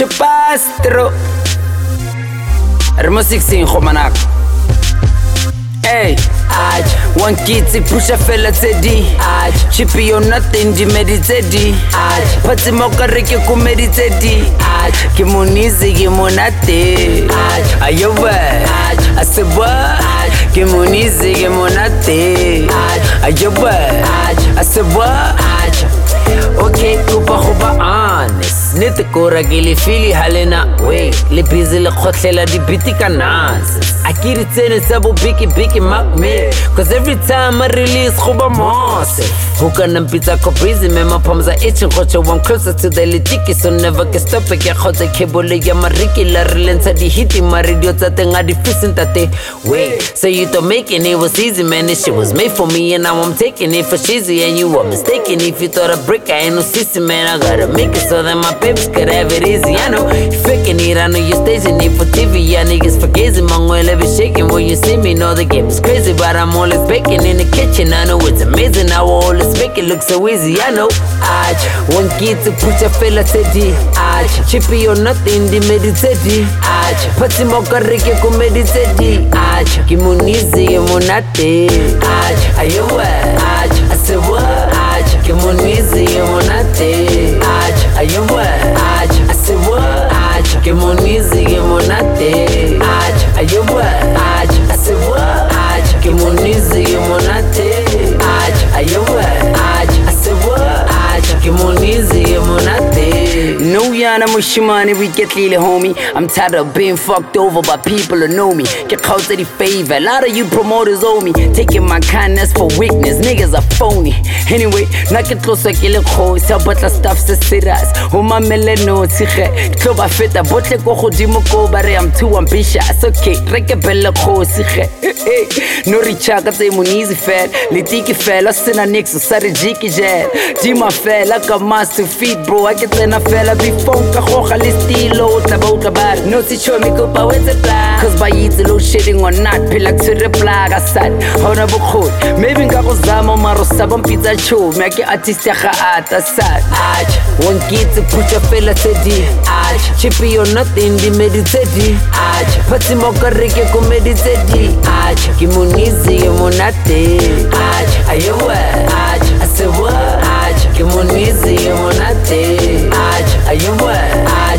Chupastro Remo 16 khomanak Hey, one kitty push a fella teddy. Chippy on nothing, di meditedi. Pati moka reke ku meditedi. Kimunizi kimonate. Ayoba, aseba. Kimunizi kimonate. Ayoba, aseba. Okay, kupa khuba honest. Nete kora gili fili halena way. Le busy le khotlela di biti kanas. Akiri tsene sabo biki mak me. Cause every time I release khuba mose. Huka na pizza ko busy me my palms are itching. Khocho I'm closer to the litiki so never can stop it. Ke khotse kebole ya mariki la relenta di hiti my radio tate ngadi fisin tate. Wait, so you thought making it was easy, man? This shit was made for me and now I'm taking it for cheesy. And you were mistaken if you thought a brick I ain't no system, man. I gotta make it so that my babies could have it easy. I know you faking it, I know you're staging it for TV. Yeah, niggas forgazing, my oil be shaking when you see me. Know the game is crazy, but I'm always baking in the kitchen. I know it's amazing how I always make it look so easy. I know one kid to put your fella teddy. Chippy or nothing, the meditedi. Pati moka reke ku meditedi. Kimunizi monate. Ayowa, asewa. Kimunizi monate. Ayowa, asewa. Kimunizi monate. Ayowa, asewa. Kimunizi monate. Ayowa, asewa. Kimunizi monate. No yana mushimani, we get lily homie. I'm tired of being fucked over by people who know me. Get close to the favor, a lot of you promoters owe me. Taking my kindness for weakness, niggas are phony. Anyway, naked close like you look hoes. Help but the stuff se serious. Oh my meleno, tige. Club I fit a botle go hodimo go, but I'm too ambitious. Okay, reke bella ho, sige. No richaga te munizi fed. Litiki fell, I send a nix, so sorry jiki jet. Jima fell like a master feet, bro. I get in a fella before Kahoka listilo, tabotabar. No teacher me go by with the plan. Cause by eat low shitting or not, pilak to the flag. I said, honorable code. Maybe Gakosamo Maro Sabon Pizza Show. Make it artistica at a sad. One kid to put your fella teddy. Chippy or nothing, the meditedi. Pati moka reke ku meditedi. Kimunizi monate. Ayowa, asewa. Kimunizi monate. Ayowa.